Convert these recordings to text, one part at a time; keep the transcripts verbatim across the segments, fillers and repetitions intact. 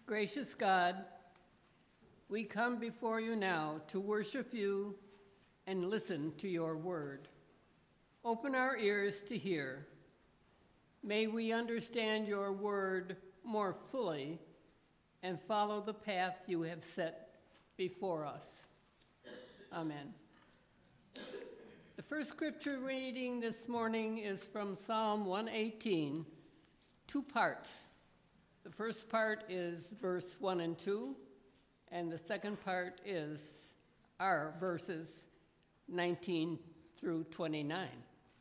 Gracious God, we come before you now to worship you and listen to your word. Open our ears to hear. May we understand your word more fully and follow the path you have set before us. Amen. The first scripture reading this morning is from Psalm one eighteen, two parts. The first part is verse one and two, and the second part is our verses nineteen through twenty-nine.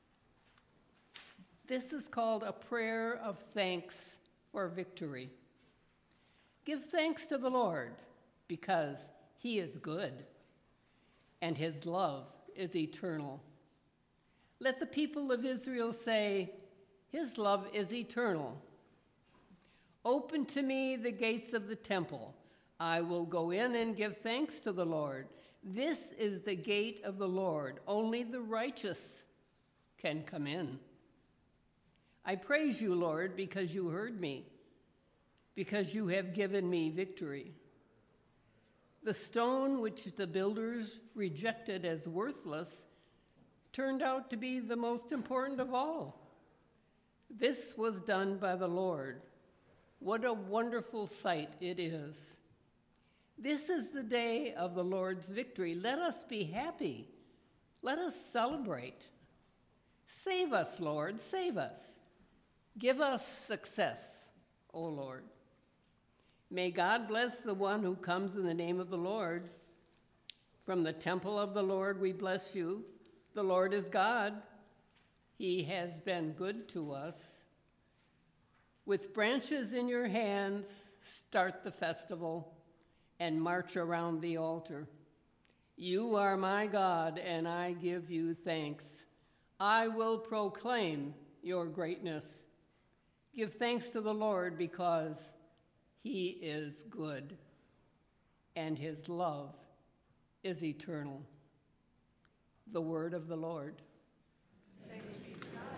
This is called a prayer of thanks for victory. Give thanks to the Lord, because he is good, and his love is eternal. Let the people of Israel say, his love is eternal. Open to me the gates of the temple. I will go in and give thanks to the Lord. This is the gate of the Lord. Only the righteous can come in. I praise you, Lord, because you heard me, because you have given me victory. The stone which the builders rejected as worthless turned out to be the most important of all. This was done by the Lord. What a wonderful sight it is. This is the day of the Lord's victory. Let us be happy. Let us celebrate. Save us, Lord, save us. Give us success, O Lord. May God bless the one who comes in the name of the Lord. From the temple of the Lord we bless you. The Lord is God. He has been good to us. With branches in your hands, start the festival and march around the altar. You are my God, and I give you thanks. I will proclaim your greatness. Give thanks to the Lord, because he is good, and his love is eternal. The word of the Lord. Thanks be to God.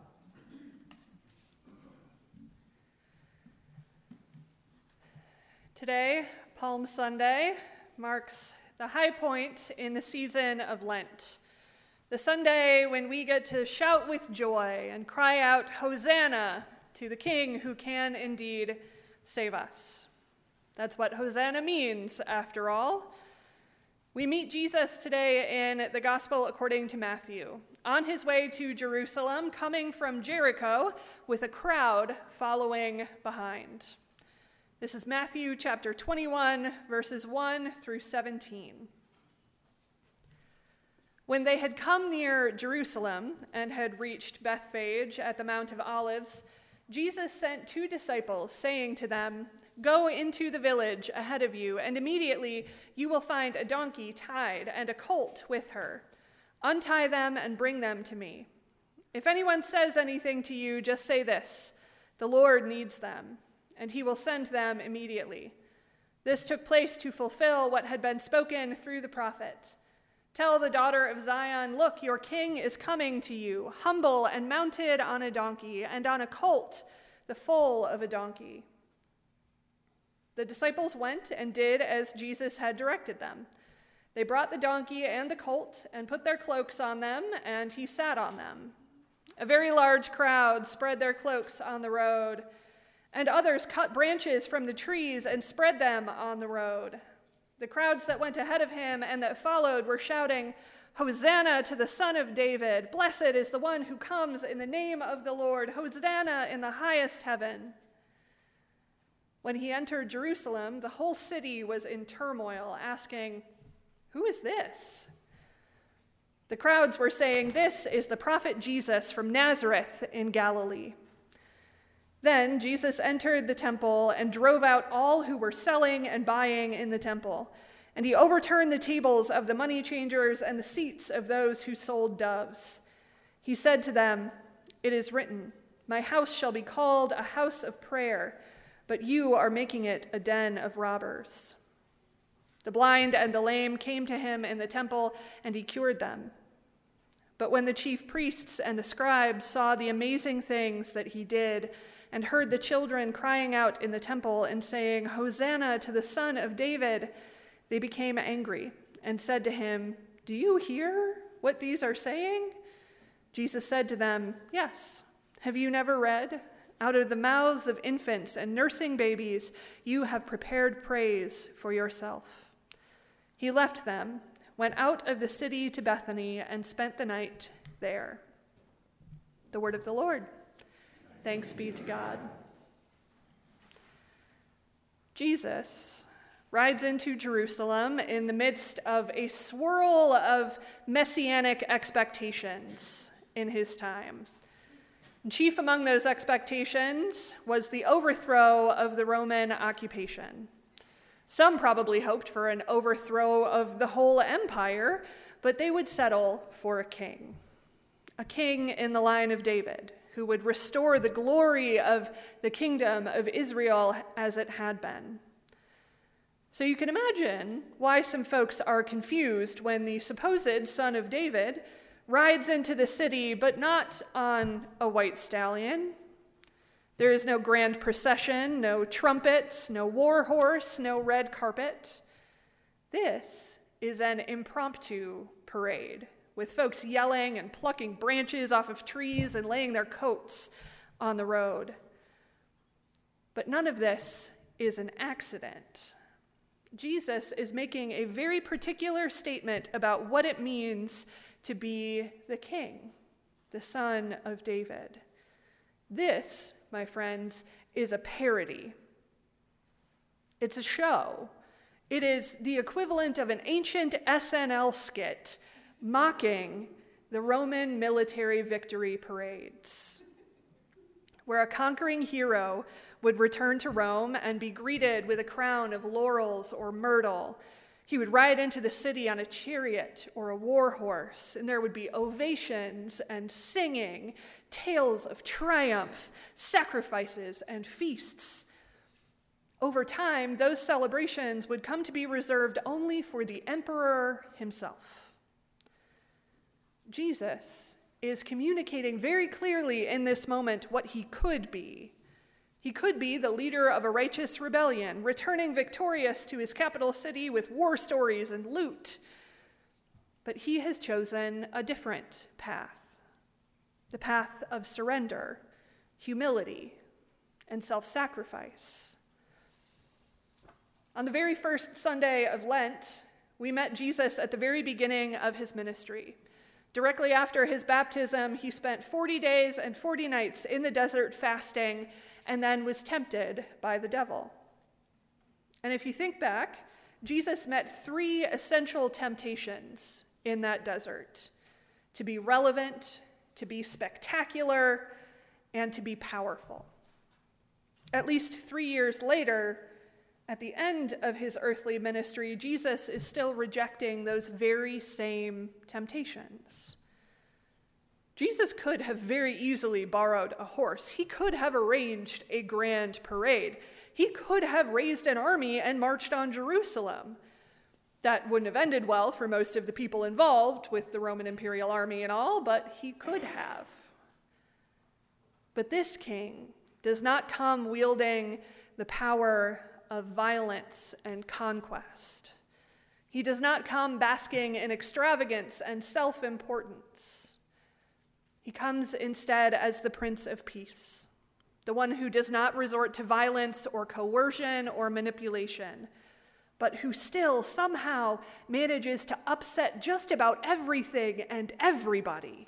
Today, Palm Sunday, marks the high point in the season of Lent. The Sunday when we get to shout with joy and cry out, Hosanna, to the King who can indeed save us. That's what Hosanna means, after all. We meet Jesus today in the Gospel according to Matthew, on his way to Jerusalem, coming from Jericho, with a crowd following behind. This is Matthew chapter twenty-one, verses one through seventeen. When they had come near Jerusalem and had reached Bethphage at the Mount of Olives, Jesus sent two disciples, saying to them, Go into the village ahead of you, and immediately you will find a donkey tied and a colt with her. Untie them and bring them to me. If anyone says anything to you, just say this, the Lord needs them, and he will send them immediately. This took place to fulfill what had been spoken through the prophet. Tell the daughter of Zion, look, your king is coming to you, humble and mounted on a donkey, and on a colt, the foal of a donkey. The disciples went and did as Jesus had directed them. They brought the donkey and the colt and put their cloaks on them, and he sat on them. A very large crowd spread their cloaks on the road, and others cut branches from the trees and spread them on the road. The crowds that went ahead of him and that followed were shouting, Hosanna to the Son of David! Blessed is the one who comes in the name of the Lord! Hosanna in the highest heaven! When he entered Jerusalem, the whole city was in turmoil, asking, Who is this? The crowds were saying, This is the prophet Jesus from Nazareth in Galilee. Then Jesus entered the temple and drove out all who were selling and buying in the temple. And he overturned the tables of the money changers and the seats of those who sold doves. He said to them, It is written, My house shall be called a house of prayer, but you are making it a den of robbers. The blind and the lame came to him in the temple, and he cured them. But when the chief priests and the scribes saw the amazing things that he did, and heard the children crying out in the temple and saying, "Hosanna to the Son of David," they became angry and said to him, "Do you hear what these are saying?" Jesus said to them, "Yes. Have you never read? Out of the mouths of infants and nursing babies, you have prepared praise for yourself." He left them, went out of the city to Bethany, and spent the night there. The word of the Lord. Thanks be to God. Jesus rides into Jerusalem in the midst of a swirl of messianic expectations in his time. And chief among those expectations was the overthrow of the Roman occupation. Some probably hoped for an overthrow of the whole empire, but they would settle for a king. A king in the line of David, who would restore the glory of the kingdom of Israel as it had been. So you can imagine why some folks are confused when the supposed son of David rides into the city, but not on a white stallion. There is no grand procession, no trumpets, no war horse, no red carpet. This is an impromptu parade, with folks yelling and plucking branches off of trees and laying their coats on the road. But none of this is an accident. Jesus is making a very particular statement about what it means to be the king, the son of David. This, my friends, is a parody. It's a show. It is the equivalent of an ancient S N L skit mocking the Roman military victory parades, where a conquering hero would return to Rome and be greeted with a crown of laurels or myrtle. He would ride into the city on a chariot or a war horse, and there would be ovations and singing, tales of triumph, sacrifices, and feasts. Over time, those celebrations would come to be reserved only for the emperor himself. Jesus is communicating very clearly in this moment what he could be. He could be the leader of a righteous rebellion, returning victorious to his capital city with war stories and loot. But he has chosen a different path, the path of surrender, humility, and self-sacrifice. On the very first Sunday of Lent, we met Jesus at the very beginning of his ministry. Directly after his baptism, he spent forty days and forty nights in the desert fasting and then was tempted by the devil. And if you think back, Jesus met three essential temptations in that desert: to be relevant, to be spectacular, and to be powerful. At least three years later, at the end of his earthly ministry, Jesus is still rejecting those very same temptations. Jesus could have very easily borrowed a horse. He could have arranged a grand parade. He could have raised an army and marched on Jerusalem. That wouldn't have ended well for most of the people involved with the Roman imperial army and all, but he could have. But this king does not come wielding the power of violence and conquest. He does not come basking in extravagance and self-importance. He comes instead as the Prince of Peace, the one who does not resort to violence or coercion or manipulation, but who still somehow manages to upset just about everything and everybody.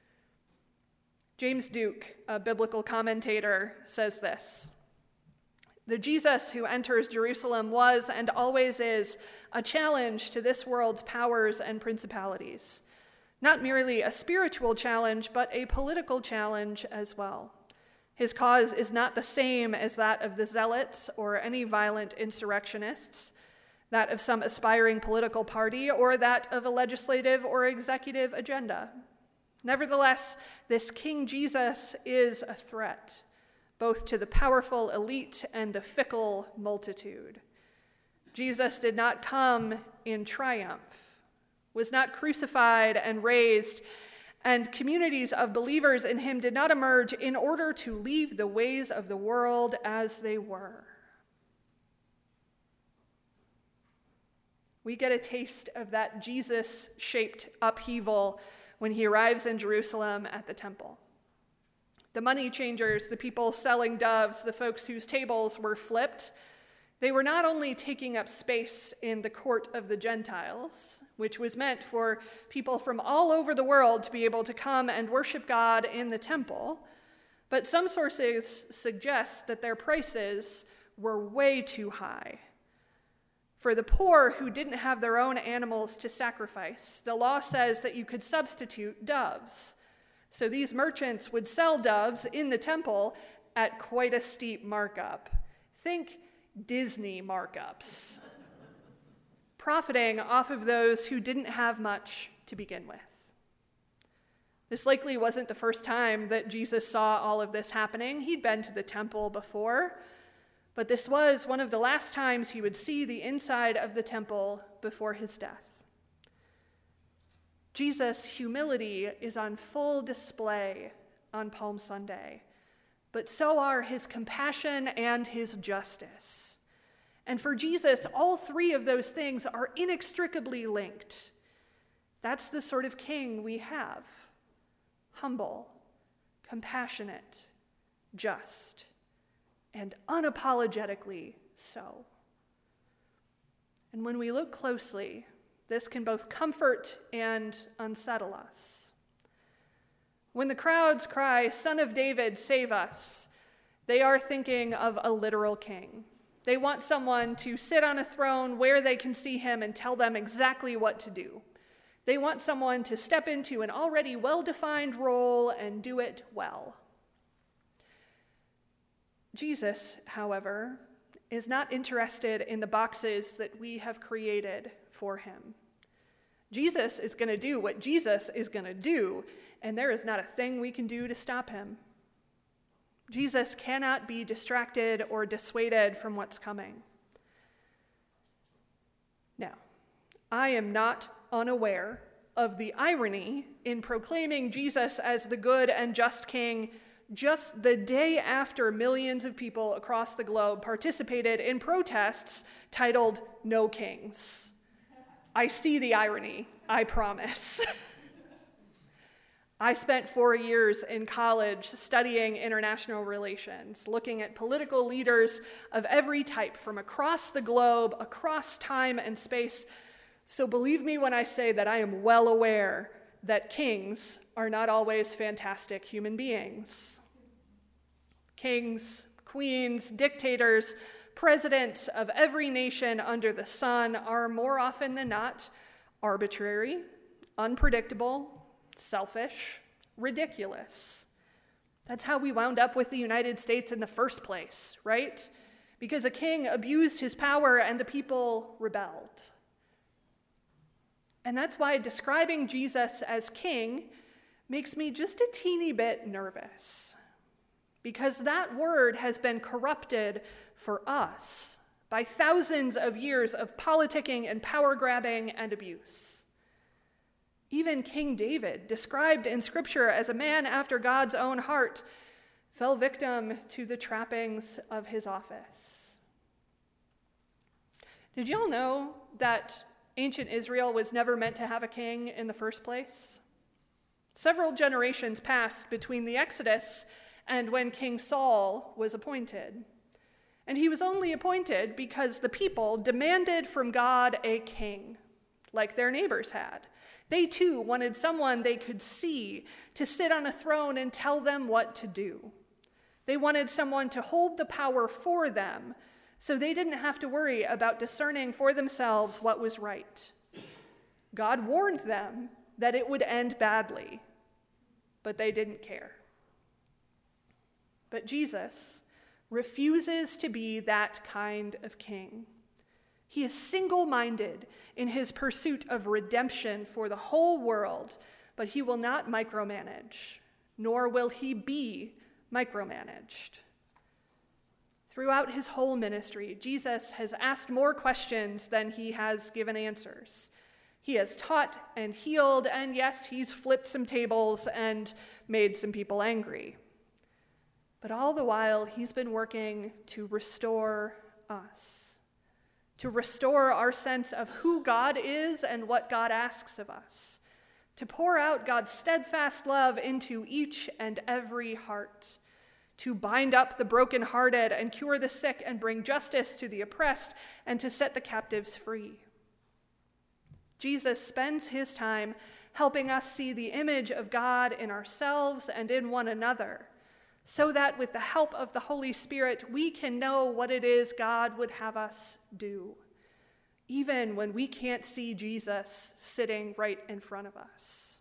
James Duke, a biblical commentator, says this: "The Jesus who enters Jerusalem was and always is a challenge to this world's powers and principalities. Not merely a spiritual challenge, but a political challenge as well. His cause is not the same as that of the zealots or any violent insurrectionists, that of some aspiring political party, or that of a legislative or executive agenda. Nevertheless, this King Jesus is a threat, both to the powerful elite and the fickle multitude. Jesus did not come in triumph, was not crucified and raised and communities of believers in him did not emerge in order to leave the ways of the world as they were. We get a taste of that Jesus-shaped upheaval when he arrives in Jerusalem at the temple. The money changers, the people selling doves, the folks whose tables were flipped, they were not only taking up space in the court of the Gentiles, which was meant for people from all over the world to be able to come and worship God in the temple, but some sources suggest that their prices were way too high. For the poor who didn't have their own animals to sacrifice, the law says that you could substitute doves. So these merchants would sell doves in the temple at quite a steep markup. Think Disney markups, profiting off of those who didn't have much to begin with. This likely wasn't the first time that Jesus saw all of this happening. He'd been to the temple before, but this was one of the last times he would see the inside of the temple before his death. Jesus' humility is on full display on Palm Sunday, but so are his compassion and his justice. And for Jesus, all three of those things are inextricably linked. That's the sort of king we have: humble, compassionate, just, and unapologetically so. And when we look closely, this can both comfort and unsettle us. When the crowds cry, "Son of David, save us," they are thinking of a literal king. They want someone to sit on a throne where they can see him and tell them exactly what to do. They want someone to step into an already well-defined role and do it well. Jesus, however, is not interested in the boxes that we have created for him. Jesus is going to do what Jesus is going to do, and there is not a thing we can do to stop him. Jesus cannot be distracted or dissuaded from what's coming. Now, I am not unaware of the irony in proclaiming Jesus as the good and just king just the day after millions of people across the globe participated in protests titled "No Kings." I see the irony, I promise. I spent four years in college studying international relations, looking at political leaders of every type from across the globe, across time and space. So believe me when I say that I am well aware that kings are not always fantastic human beings. Kings, queens, dictators, presidents of every nation under the sun are more often than not arbitrary, unpredictable, selfish, ridiculous. That's how we wound up with the United States in the first place, right? Because a king abused his power and the people rebelled. And that's why describing Jesus as king makes me just a teeny bit nervous. Because that word has been corrupted for us by thousands of years of politicking and power grabbing and abuse. Even King David, described in Scripture as a man after God's own heart, fell victim to the trappings of his office. Did y'all know that ancient Israel was never meant to have a king in the first place? Several generations passed between the Exodus and when King Saul was appointed. And he was only appointed because the people demanded from God a king, like their neighbors had. They too wanted someone they could see to sit on a throne and tell them what to do. They wanted someone to hold the power for them so they didn't have to worry about discerning for themselves what was right. God warned them that it would end badly, but they didn't care. But Jesus refuses to be that kind of king. He is single-minded in his pursuit of redemption for the whole world, but he will not micromanage, nor will he be micromanaged. Throughout his whole ministry, Jesus has asked more questions than he has given answers. He has taught and healed, and yes, he's flipped some tables and made some people angry. But all the while, he's been working to restore us, to restore our sense of who God is and what God asks of us, to pour out God's steadfast love into each and every heart, to bind up the brokenhearted and cure the sick and bring justice to the oppressed and to set the captives free. Jesus spends his time helping us see the image of God in ourselves and in one another, so that with the help of the Holy Spirit, we can know what it is God would have us do, even when we can't see Jesus sitting right in front of us.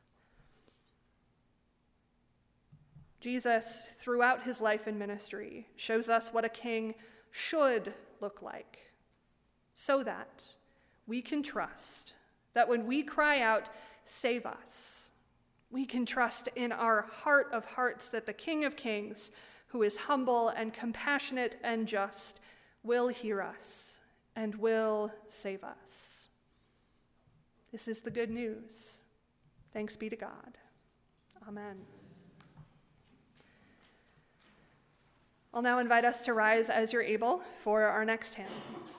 Jesus, throughout his life and ministry, shows us what a king should look like, so that we can trust that when we cry out, "Save us," we can trust in our heart of hearts that the King of Kings, who is humble and compassionate and just, will hear us and will save us. This is the good news. Thanks be to God. Amen. I'll now invite us to rise as you're able for our next hymn.